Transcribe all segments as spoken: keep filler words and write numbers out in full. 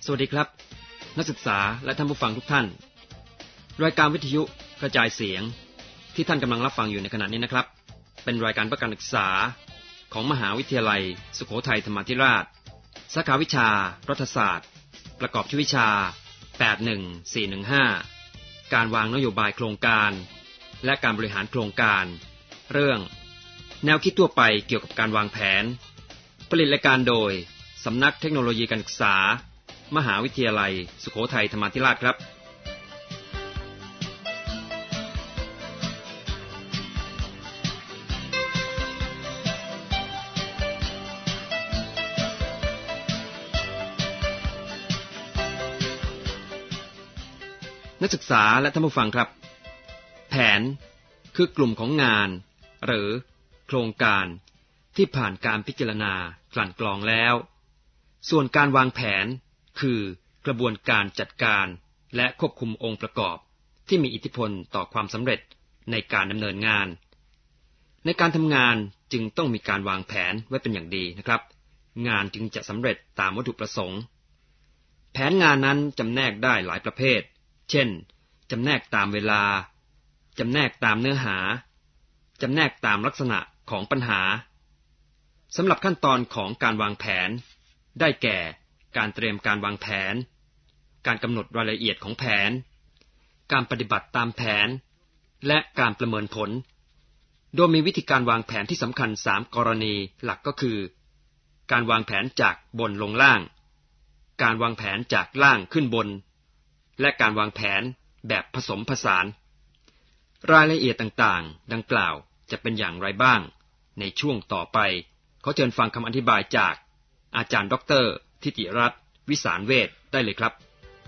วัสดีครับนักศึกษาและท่านผู้ฟังทุกท่านรายการวิทยุกระจายเสียงที่ท่านกำลังรับฟังอยู่ในขณะนี้นะครับเป็นรายการเพื่อการศึกษาของมหาวิทยาลัยสุโขทัยธรรมาธิราชสาขาวิชารัฐศาสตร์ประกอบชื่อวิชาแปดหนึ่งสี่หนึ่งห้าการวางนโยบายโครงการและการบริหารโครงการเรื่องแนวคิดทั่วไปเกี่ยวกับการวางแผนผลิตรายการโดยสำนักเทคโนโลยีการศึกษามหาวิทยาลัยสุโขทัยธรรมาธิราชครับนักศึกษาและท่านผู้ฟังครับแผนคือกลุ่มของงานหรือโครงการที่ผ่านการพิจารณากลั่นกรองแล้วส่วนการวางแผนคือกระบวนการจัดการและควบคุมองค์ประกอบที่มีอิทธิพลต่อความสำเร็จในการดำเนินงานในการทำงานจึงต้องมีการวางแผนไว้เป็นอย่างดีนะครับงานจึงจะสำเร็จตามวัตถุประสงค์แผนงานนั้นจำแนกได้หลายประเภทเช่นจำแนกตามเวลาจำแนกตามเนื้อหาจำแนกตามลักษณะของปัญหาสำหรับขั้นตอนของการวางแผนได้แก่การเตรียมการวางแผนการกำหนดรายละเอียดของแผนการปฏิบัติตามแผนและการประเมินผลโดยมีวิธีการวางแผนที่สำคัญสามกรณีหลักก็คือการวางแผนจากบนลงล่างการวางแผนจากล่างขึ้นบนและการวางแผนแบบผสมผสานรายละเอียดต่างๆดังกล่าวจะเป็นอย่างไรบ้างในช่วงต่อไปขอเชิญฟังคำอธิบายจากอาจารย์ดร.ทิติรัตน์วิสารเวชได้เลยครับ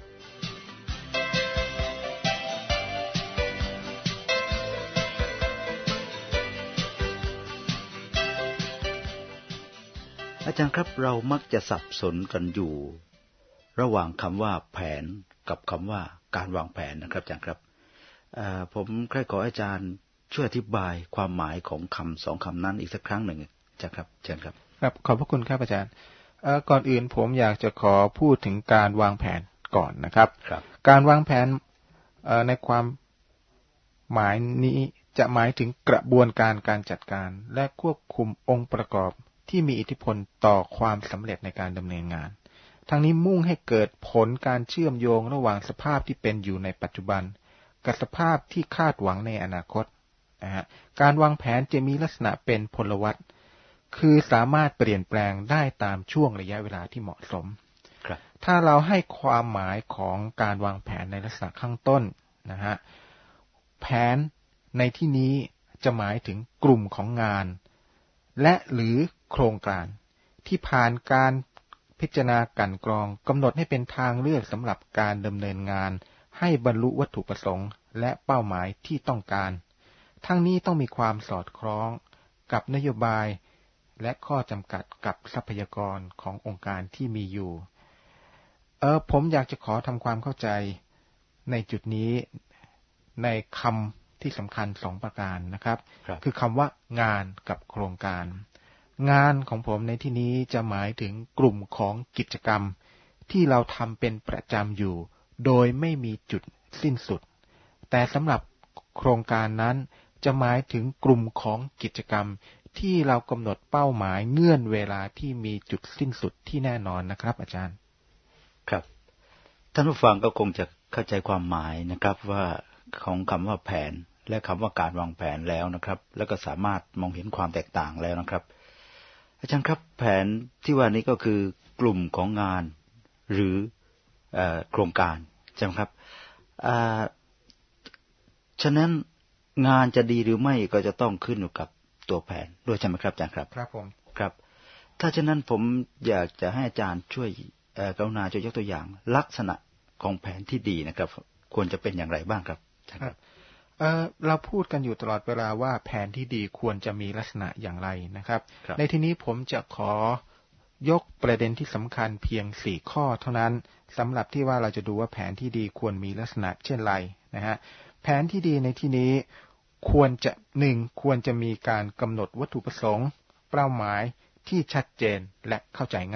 อาจารย์ครับเรามักจะสับสนกันอยู่ระหว่างคำว่าแผนกับคำว่าการวางแผนนะครับอาจารย์ครับผมใครขออาจารย์ช่วยอธิบายความหมายของคำสองคำนั้นอีกสักครั้งหนึ่งอาจารย์ครับเชิญครับครับขอบพระคุณครับอาจารย์ก่อนอื่นผมอยากจะขอพูดถึงการวางแผนก่อนนะครับการวางแผนในความหมายนี้จะหมายถึงกระบวนการการจัดการและควบคุมองค์ประกอบที่มีอิทธิพลต่อความสำเร็จในการดำเนินงานทั้งนี้มุ่งให้เกิดผลการเชื่อมโยงระหว่างสภาพที่เป็นอยู่ในปัจจุบันกับสภาพที่คาดหวังในอนาคตนะฮะการวางแผนจะมีลักษณะเป็นพลวัตคือสามารถเปลี่ยนแปลงได้ตามช่วงระยะเวลาที่เหมาะสมถ้าเราให้ความหมายของการวางแผนในลักษณะข้างต้นนะฮะแผนในที่นี้จะหมายถึงกลุ่มของงานและหรือโครงการที่ผ่านการพิจารณากลั่นกรองกำหนดให้เป็นทางเลือกสำหรับการดำเนินงานให้บรรลุวัตถุประสงค์และเป้าหมายที่ต้องการทั้งนี้ต้องมีความสอดคล้องกับนโยบายและข้อจำกัดกับทรัพยากรขององค์การที่มีอยู่เออผมอยากจะขอทำความเข้าใจในจุดนี้ในคำที่สำคัญสองประการนะครับคือคำว่างานกับโครงการงานของผมในที่นี้จะหมายถึงกลุ่มของกิจกรรมที่เราทำเป็นประจำอยู่โดยไม่มีจุดสิ้นสุดแต่สำหรับโครงการนั้นจะหมายถึงกลุ่มของกิจกรรมที่เรากำหนดเป้าหมายเงื่อนเวลาที่มีจุดสิ้นสุดที่แน่นอนนะครับอาจารย์ครับท่านผู้ฟังก็คงจะเข้าใจความหมายนะครับว่าของคำว่าแผนและคำว่าการวางแผนแล้วนะครับแล้วก็สามารถมองเห็นความแตกต่างแล้วนะครับอาจารย์ครับแผนที่ว่านี้ก็คือกลุ่มของงานหรือโครงการใช่ไหมครับฉะนั้นงานจะดีหรือไม่ก็จะต้องขึ้นอยู่กับตัวแผนด้วยใช่ไหมครับอาจารย์ครับครับผมครับถ้าฉะนั้นผมอยากจะให้อาจารย์ช่วยกรุณาช่วยยกตัวอย่างลักษณะของแผนที่ดีนะครับควรจะเป็นอย่างไรบ้างครับอาจารย์ครับเอ่อเราพูดกันอยู่ตลอดเวลาว่าแผนที่ดีควรจะมีลักษณะอย่างไรนะครับในที่นี้ผมจะขอยกประเด็นที่สำคัญเพียงสี่ข้อเท่านั้นสำหรับที่ว่าเราจะดูว่าแผนที่ดีควรมีลักษณะเช่นไรนะฮะแผนที่ดีในที่นี้ควรจะหนึ่งควรจะมีการกำหนดวัตถุประสงค์เป้าหมายที่ชัดเจนและเข้าใจง่าย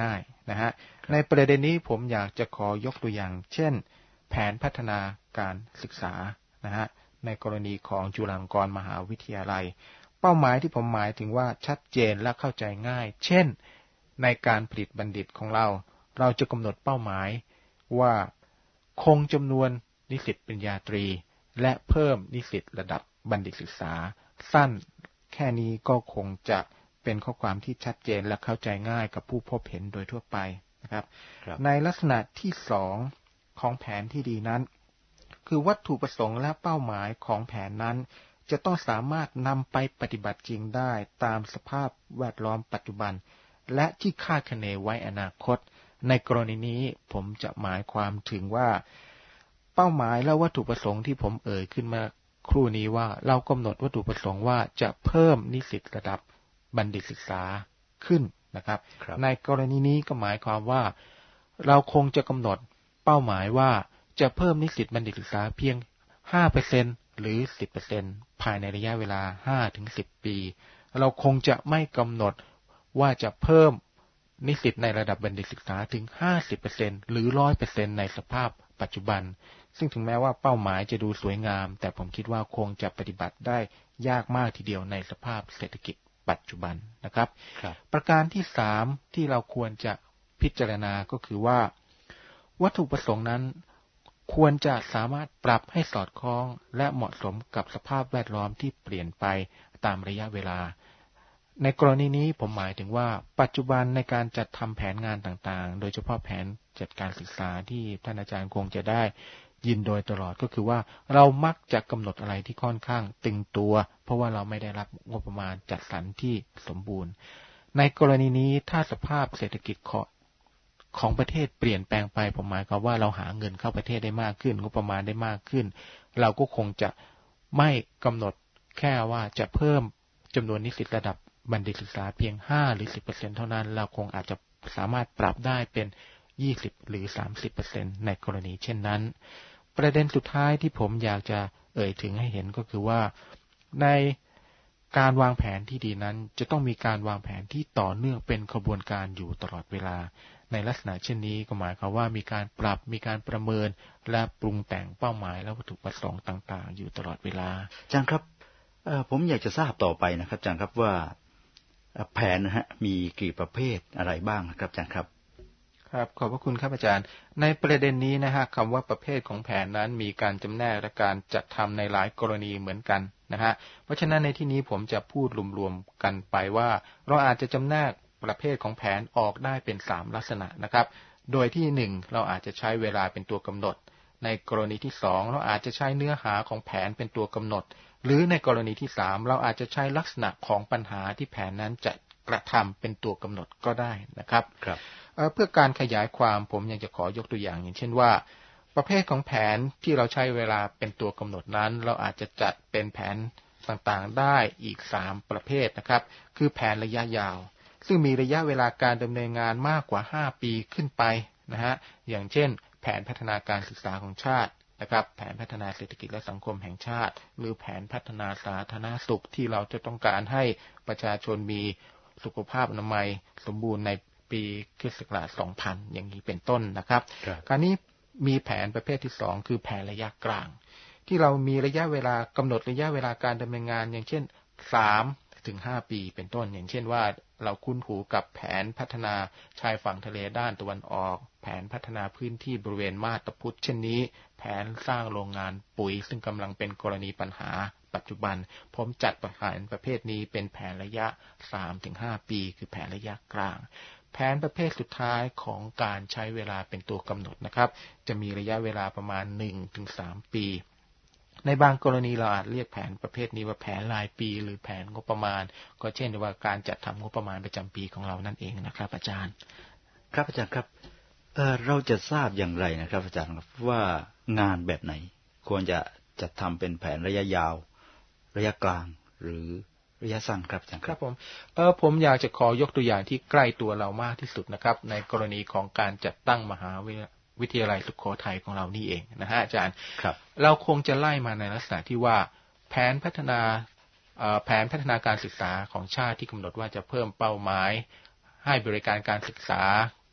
นะฮะในประเด็นนี้ผมอยากจะขอยกตัวอย่างเช่นแผนพัฒนาการศึกษานะฮะในกรณีของจุฬาลงกรณ์มหาวิทยาลัยเป้าหมายที่ผมหมายถึงว่าชัดเจนและเข้าใจง่ายเช่นในการผลิตบัณฑิตของเราเราจะกำหนดเป้าหมายว่าคงจำนวนนิสิตปริญญาตรีและเพิ่มนิสิตระดับบัณฑิตศึกษาสั้นแค่นี้ก็คงจะเป็นข้อความที่ชัดเจนและเข้าใจง่ายกับผู้พบเห็นโดยทั่วไปนะครับในลักษณะที่สองของแผนที่ดีนั้นคือวัตถุประสงค์และเป้าหมายของแผนนั้นจะต้องสามารถนำไปปฏิบัติจริงได้ตามสภาพแวดล้อมปัจจุบันและที่คาดคะเนไว้อนาคตในกรณีนี้ผมจะหมายความถึงว่าเป้าหมายและวัตถุประสงค์ที่ผมเอ่ยขึ้นมาครู่นี้ว่าเรากำหนดวัตถุประสงค์ว่าจะเพิ่มนิสิตระดับบัณฑิตศึกษาขึ้นนะครับในกรณีนี้ก็หมายความว่าเราคงจะกำหนดเป้าหมายว่าจะเพิ่มนิสิตบัณฑิตศึกษาเพียง ห้าเปอร์เซ็นต์ หรือ สิบเปอร์เซ็นต์ ภายในระยะเวลา ห้าถึงสิบ ปีเราคงจะไม่กำหนดว่าจะเพิ่มนิสิตในระดับบัณฑิตศึกษาถึง ห้าสิบเปอร์เซ็นต์ หรือ หนึ่งร้อยเปอร์เซ็นต์ ในสภาพปัจจุบันซึ่งถึงแม้ว่าเป้าหมายจะดูสวยงามแต่ผมคิดว่าคงจะปฏิบัติได้ยากมากทีเดียวในสภาพเศรษฐกิจปัจจุบันนะครับประการที่สามที่เราควรจะพิจารณาก็คือว่าวัตถุประสงค์นั้นควรจะสามารถปรับให้สอดคล้องและเหมาะสมกับสภาพแวดล้อมที่เปลี่ยนไปตามระยะเวลาในกรณีนี้ผมหมายถึงว่าปัจจุบันในการจัดทำแผนงานต่างๆโดยเฉพาะแผนจัดการศึกษาที่ท่านอาจารย์คงจะได้ยินโดยตลอดก็คือว่าเรามักจะกำหนดอะไรที่ค่อนข้างตึงตัวเพราะว่าเราไม่ได้รับงบประมาณจัดสรรที่สมบูรณ์ในกรณีนี้ถ้าสภาพเศรษฐกิจของประเทศเปลี่ยนแปลงไปผมหมายความว่าเราหาเงินเข้าประเทศได้มากขึ้นงบประมาณได้มากขึ้นเราก็คงจะไม่กำหนดแค่ว่าจะเพิ่มจำนวนนิสิตระดับบัณฑิตศึกษาเพียง ห้า หรือ สิบเปอร์เซ็นต์ เท่านั้นเราคงอาจจะสามารถปรับได้เป็นยี่สิบหรือ สามสิบเปอร์เซ็นต์ ในกรณีเช่นนั้นประเด็นสุดท้ายที่ผมอยากจะเอ่ยถึงให้เห็นก็คือว่าในการวางแผนที่ดีนั้นจะต้องมีการวางแผนที่ต่อเนื่องเป็นขบวนการอยู่ตลอดเวลาในลักษณะเช่นนี้ก็หมายความว่ามีการปรับมีการประเมินและปรุงแต่งเป้าหมายและวัตถุประสงค์ต่างๆอยู่ตลอดเวลาอาจารย์ครับผมอยากจะทราบต่อไปนะครับอาจารย์ครับว่าแผนนะฮะมีกี่ประเภทอะไรบ้างครับอาจารย์ครับครับขอบพระคุณครับอาจารย์ในประเด็นนี้นะฮะคำว่าประเภทของแผนนั้นมีการจำแนกและการจัดทำในหลายกรณีเหมือนกันนะฮะเพราะฉะนั้นในที่นี้ผมจะพูดรวมๆกันไปว่าเราอาจจะจำแนกประเภทของแผนออกได้เป็นสามลักษณะนะครับโดยที่หนึ่งเราอาจจะใช้เวลาเป็นตัวกำหนดในกรณีที่สองเราอาจจะใช้เนื้อหาของแผนเป็นตัวกำหนดหรือในกรณีที่สามเราอาจจะใช้ลักษณะของปัญหาที่แผนนั้นจะกระทำเป็นตัวกำหนดก็ได้นะครับครับเพื่อการขยายความผมยังจะขอยกตัวอย่างอย่างเช่นว่าประเภทของแผนที่เราใช้เวลาเป็นตัวกำหนดนั้นเราอาจจะจัดเป็นแผนต่างๆได้อีกสามประเภทนะครับคือแผนระยะยาวซึ่งมีระยะเวลาการดำเนินงานมากกว่าห้าปีขึ้นไปนะฮะอย่างเช่นแผนพัฒนาการศึกษาของชาตินะครับแผนพัฒนาเศรษฐกิจและสังคมแห่งชาติหรือแผนพัฒนาสาธารณสุขที่เราจะต้องการให้ประชาชนมีสุขภาพอนามัยสมบูรณ์ในปีคริสต์ศักราช สองพัน อย่างนี้เป็นต้นนะครับคราวนี้มีแผนประเภทที่สองคือแผนระยะกลางที่เรามีระยะเวลากำหนดระยะเวลาการดำเนินงานอย่างเช่นสามถึงห้าปีเป็นต้นอย่างเช่นว่าเราคุ้นหูกับแผนพัฒนาชายฝั่งทะเลด้านตะวันออกแผนพัฒนาพื้นที่บริเวณมาบตาพุธเช่นนี้แผนสร้างโรงงานปุ๋ยซึ่งกำลังเป็นกรณีปัญหาปัจจุบันผมจัดแผนประเภทนี้เป็นแผนระยะ สามถึงห้า ปีคือแผนระยะกลางแผนประเภทสุดท้ายของการใช้เวลาเป็นตัวกำหนดนะครับจะมีระยะเวลาประมาณ หนึ่งถึงสาม ปีในบางกรณีเราอาจเรียกแผนประเภทนี้ว่าแผนรายปีหรือแผนงบประมาณก็เช่นว่าการจัดทำงบประมาณประจำปีของเรานั่นเองนะครับอาจารย์ครับอาจารย์ครับเอ่อเราจะทราบอย่างไรนะครับอาจารย์ครับว่างานแบบไหนควรจะจัดทำเป็นแผนระยะยาวระยะกลางหรือระยะสั้นครับอาจารย์ครับผมเออผมอยากจะขอยกตัวอย่างที่ใกล้ตัวเรามากที่สุดนะครับในกรณีของการจัดตั้งมหาวิทยาลัยสุโขทัยของเรานี่เองนะฮะอาจารย์ครับเราคงจะไล่มาในลักษณะที่ว่าแผนพัฒนาแผนพัฒนาการศึกษาของชาติที่กำหนดว่าจะเพิ่มเป้าหมายให้บริการการศึกษา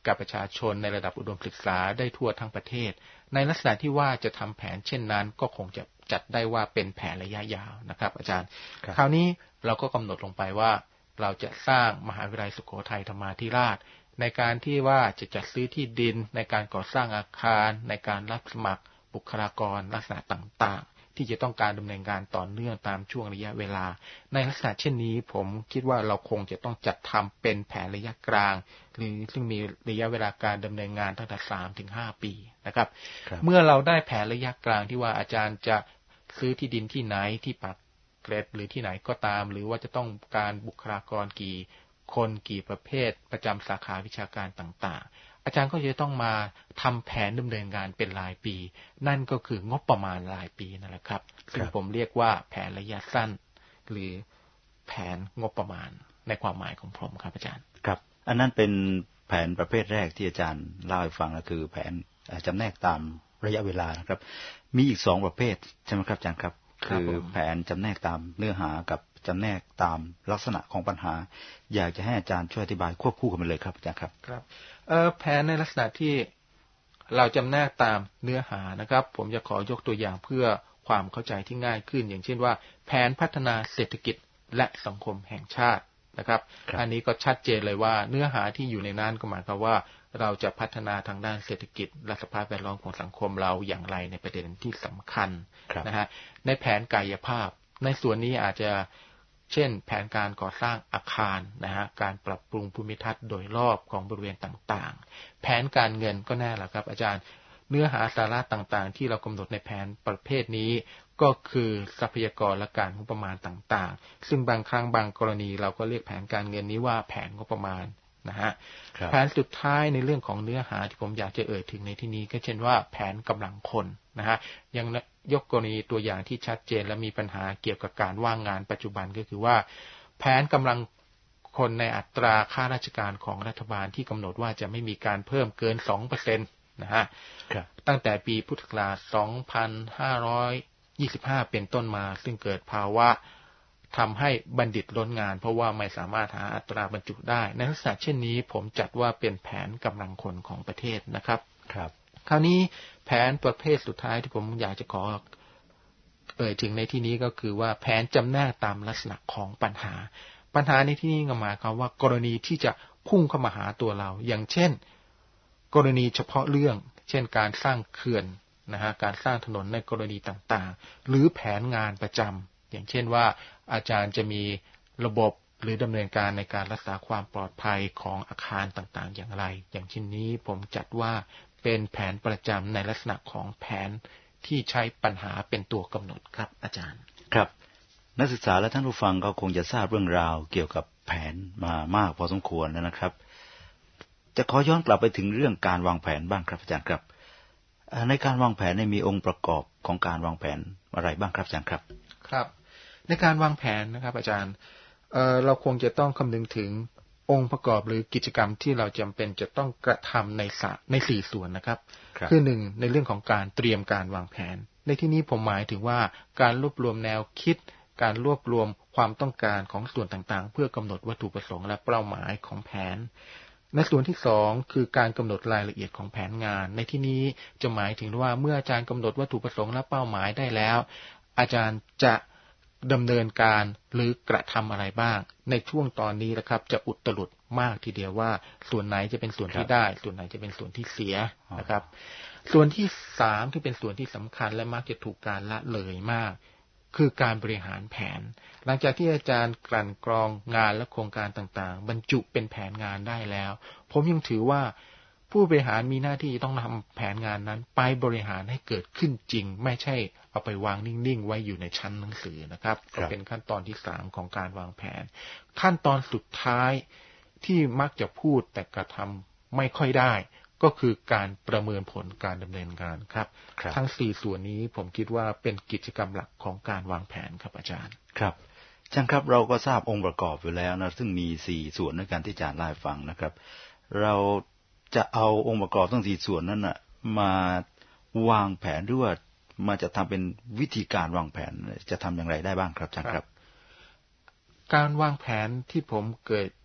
กับประชาชนในระดับอุดมศึกษาได้ทั่วทั้งประเทศในลักษณะที่ว่าจะทำแผนเช่นนั้นก็คงจะจัดได้ว่าเป็นแผนระยะยาวนะครับอาจารย์คราวนี้เราก็กำหนดลงไปว่าเราจะสร้างมหาวิทยาลัยสุโขทัยธรรมาธิราชในการที่ว่าจะจัดซื้อที่ดินในการก่อสร้างอาคารในการรับสมัครบุคลากรลักษณะต่างๆที่จะต้องการดำเนินการต่อเนื่องตามช่วงระยะเวลาในลักษณะเช่นนี้ผมคิดว่าเราคงจะต้องจัดทำเป็นแผนระยะกลางหรือซึ่งมีระยะเวลาการดำเนินงานตั้งแต่ สามถึงห้า ปีนะครับเมื่อเราได้แผนระยะกลางที่ว่าอาจารย์จะซื้อที่ดินที่ไหนที่ปากเกร็ดหรือที่ไหนก็ตามหรือว่าจะต้องการบุคลากรกี่คนกี่ประเภทประจำสาขาวิชาการต่างๆอาจารย์ก็จะต้องมาทำแผนดำเนินงานเป็นรายปีนั่นก็คืองบประมาณรายปีนั่นแหละครับซึ่งผมเรียกว่าแผนระยะสั้นหรือแผนงบประมาณในความหมายของผมครับอาจารย์ครับอันนั้นเป็นแผนประเภทแรกที่อาจารย์เล่าให้ฟังก็คือแผนจำแนกตามระยะเวลานะครับมีอีกสองประเภทใช่ไหมครับอาจารย์ครับคือแผนจำแนกตามเนื้อหากับจำแนกตามลักษณะของปัญหาอยากจะให้อาจารย์ช่วยอธิบายควบคู่กันไปเลยครับอาจารย์ครับครับเอ่อแผนในลักษณะที่เราจำแนกตามเนื้อหานะครับผมจะขอยกตัวอย่างเพื่อความเข้าใจที่ง่ายขึ้นอย่างเช่นว่าแผนพัฒนาเศรษฐกิจและสังคมแห่งชาตินะครับอันนี้ก็ชัดเจนเลยว่าเนื้อหาที่อยู่ในนั้นก็หมายความว่าเราจะพัฒนาทางด้านเศรษฐกิจและสภาพแวดล้อมของสังคมเราอย่างไรในประเด็นที่สำคัญนะฮะในแผนกายภาพในส่วนนี้อาจจะเช่นแผนการก่อสร้างอาคารนะฮะการปรับปรุงภูมิทัศน์โดยรอบของบริเวณต่างๆแผนการเงินก็แน่แหละครับอาจารย์เนื้อหาสาระต่างๆที่เรากำหนดในแผนประเภทนี้ก็คือทรัพยากรและการงบประมาณต่างๆซึ่งบางครั้งบางกรณีเราก็เรียกแผนการเงินนี้ว่าแผนงบประมาณนะฮะแผนสุดท้ายในเรื่องของเนื้อหาที่ผมอยากจะเอ่ยถึงในที่นี้ก็เช่นว่าแผนกำลังคนนะฮะยังยกกรณีตัวอย่างที่ชัดเจนและมีปัญหาเกี่ยวกับการว่างงานปัจจุบันก็คือว่าแผนกำลังคนในอัตราข้าราชการของรัฐบาลที่กำหนดว่าจะไม่มีการเพิ่มเกิน สองเปอร์เซ็นต์ นะฮะตั้งแต่ปีพุทธศักราช สองพันห้าร้อยยี่สิบห้า เป็นต้นมาซึ่งเกิดภาวะทำให้บัณฑิตล้นงานเพราะว่าไม่สามารถหาอัตราบรรจุได้ในลักษณะเช่นนี้ผมจัดว่าเป็นแผนกำลังคนของประเทศนะครับครับคราวนี้แผนประเภทสุดท้ายที่ผมอยากจะขอเอ่ยถึงในที่นี้ก็คือว่าแผนจำแนกตามลักษณะของปัญหาปัญหาในที่นี้ก็หมายความว่ากรณีที่จะพุ่งเข้ามาหาตัวเราอย่างเช่นกรณีเฉพาะเรื่องเช่นการสร้างเขื่อนนะฮะการสร้างถนนในกรณีต่างๆหรือแผนงานประจำอย่างเช่นว่าอาจารย์จะมีระบบหรือดำเนินการในการรักษาความปลอดภัยของอาคารต่างๆอย่างไรอย่างเช่นนี้ผมจัดว่าเป็นแผนประจำในลักษณะของแผนที่ใช้ปัญหาเป็นตัวกำหนดครับอาจารย์ครับนักศึกษาและท่านผู้ฟังก็คงจะทราบเรื่องราวเกี่ยวกับแผนมามากพอสมควรแล้วนะครับจะขอย้อนกลับไปถึงเรื่องการวางแผนบ้างครับอาจารย์ครับในการวางแผนมีองค์ประกอบของการวางแผนอะไรบ้างครับอาจารย์ครับครับในการวางแผนนะครับอาจารย์ เอ่อ เราคงจะต้องคำนึงถึงองค์ประกอบหรือกิจกรรมที่เราจำเป็นจะต้องกระทำในสในสี่ส่วนนะครับคือหนึ่งในเรื่องของการเตรียมการวางแผนในที่นี้ผมหมายถึงว่าการรวบรวมแนวคิดการรวบรวมความต้องการของส่วนต่างๆเพื่อกำหนดวัตถุประสงค์และเป้าหมายของแผนในส่วนที่สองคือการกำหนดรายละเอียดของแผนงานในที่นี้จะหมายถึงว่าเมื่ออาจารย์กำหนดวัตถุประสงค์และเป้าหมายได้แล้วอาจารย์จะดำเนินการหรือกระทำอะไรบ้างในช่วงตอนนี้นะครับจะอุตรุดมากทีเดียวว่าส่วนไหนจะเป็นส่วนที่ได้ส่วนไหนจะเป็นส่วนที่เสียนะครับส่วนที่สามที่เป็นส่วนที่สำคัญและมักจะถูกการละเลยมากคือการบริหารแผนหลังจากที่อาจารย์กลั่นกรองงานและโครงการต่างๆบรรจุเป็นแผนงานได้แล้วผมยังถือว่าผู้บริหารมีหน้าที่ต้องทำแผนงานนั้นไปบริหารให้เกิดขึ้นจริงไม่ใช่เอาไปวางนิ่งๆไว้อยู่ในชั้นหนังสือนะครับก็เป็นขั้นตอนที่สามของการวางแผนขั้นตอนสุดท้ายที่มักจะพูดแต่กระทำไม่ค่อยได้ก็คือการประเมินผลการดำเนินงานครับทั้งสี่ส่วนนี้ผมคิดว่าเป็นกิจกรรมหลักของการวางแผนครับอาจารย์ครับอาจารย์ครับเราก็ทราบองค์ประกอบอยู่แล้วนะซึ่งมีสี่ส่วนในการที่อาจารย์เล่าให้ฟังนะครับเราจะเอาองค์ประกอบทั้งสี่ส่วนนั้นน่ะมาวางแผนหรือว่ามาจะทำเป็นวิธีการวางแผนจะทำอย่างไรได้บ้างครับอาจารย์ครับการวางแผนที่ผมเกิด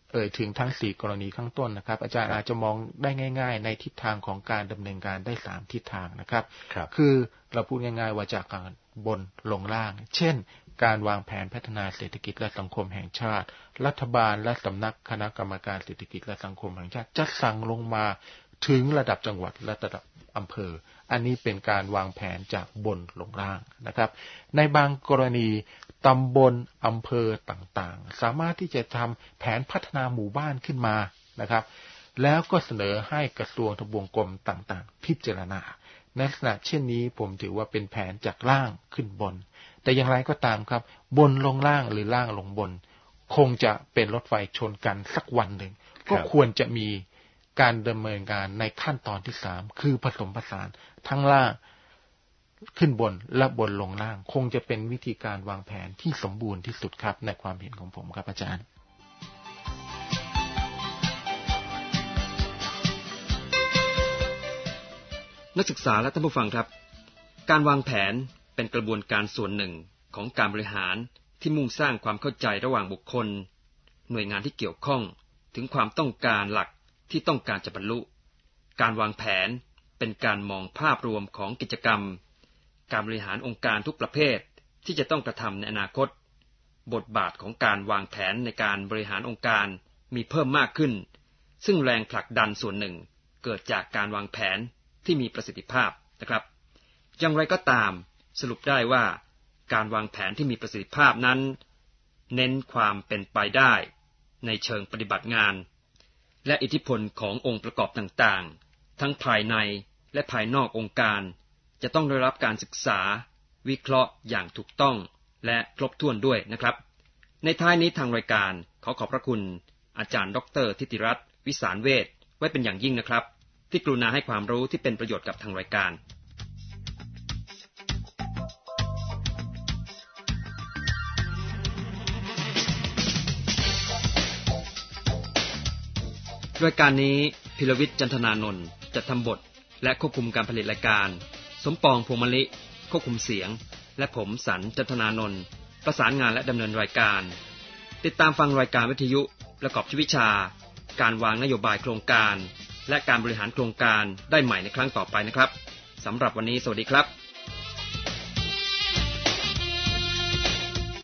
เอ่ยถึงทั้งสี่กรณีข้างต้นนะครับอาจารย์อาจจะมองได้ง่ายๆในทิศทางของการดำเนินการได้สามทิศทางนะครับคือเราพูดง่ายๆว่าจากการบนลงล่างเช่นการวางแผนพัฒนาเศรษฐกิจและสังคมแห่งชาติรัฐบาลและสำนักคณะกรรมการเศรษฐกิจและสังคมแห่งชาติจะสั่งลงมาถึงระดับจังหวัดและระดับอำเภออันนี้เป็นการวางแผนจากบนลงล่างนะครับในบางกรณีตำบลอำเภอต่างๆสามารถที่จะทำแผนพัฒนาหมู่บ้านขึ้นมานะครับแล้วก็เสนอให้กระทรวงทบวงกรมต่างๆพิจารณาในลักษณะเช่นนี้ผมถือว่าเป็นแผนจากล่างขึ้นบนแต่อย่างไรก็ตามครับบนลงล่างหรือล่างลงบนคงจะเป็นรถไฟชนกันสักวันหนึ่งก็ควรจะมีการดำเนินการในขั้นตอนที่สามคือผสมผสานทั้งล่างขึ้นบนและบนลงล่างคงจะเป็นวิธีการวางแผนที่สมบูรณ์ที่สุดครับในความเห็นของผมครับอาจารย์นักศึกษาและท่านผู้ฟังครับการวางแผนเป็นกระบวนการส่วนหนึ่งของการบริหารที่มุ่งสร้างความเข้าใจระหว่างบุคคลหน่วยงานที่เกี่ยวข้องถึงความต้องการหลักที่ต้องการจะบรรลุการวางแผนเป็นการมองภาพรวมของกิจกรรมการบริหารองค์การทุกประเภทที่จะต้องกระทำในอนาคตบทบาทของการวางแผนในการบริหารองค์การมีเพิ่มมากขึ้นซึ่งแรงผลักดันส่วนหนึ่งเกิดจากการวางแผนที่มีประสิทธิภาพนะครับอย่างไรก็ตามสรุปได้ว่าการวางแผนที่มีประสิทธิภาพนั้นเน้นความเป็นไปได้ในเชิงปฏิบัติงานและอิทธิพลขององค์ประกอบต่างๆทั้งภายในและภายนอกองค์การจะต้องได้รับการศึกษาวิเคราะห์อย่างถูกต้องและครบถ้วนด้วยนะครับในท้ายนี้ทางรายการขอขอบพระคุณอาจารย์ดร.ธิติรัตน์วิสารเวชไว้เป็นอย่างยิ่งนะครับที่กรุณาให้ความรู้ที่เป็นประโยชน์กับทางรายการรายการนี้พิรวิทย์จันทนานนท์จัดทำบทและควบคุมการผลิตรายการสมปองพวงมะลิควบคุมเสียงและผมสันจันทนานนท์ประสานงานและดำเนินรายการติดตามฟังรายการวิทยุประกอบชีวิตวิชาการวางนโยบายโครงการและการบริหารโครงการได้ใหม่ในครั้งต่อไปนะครับสำหรับวันนี้สวัสดีครับ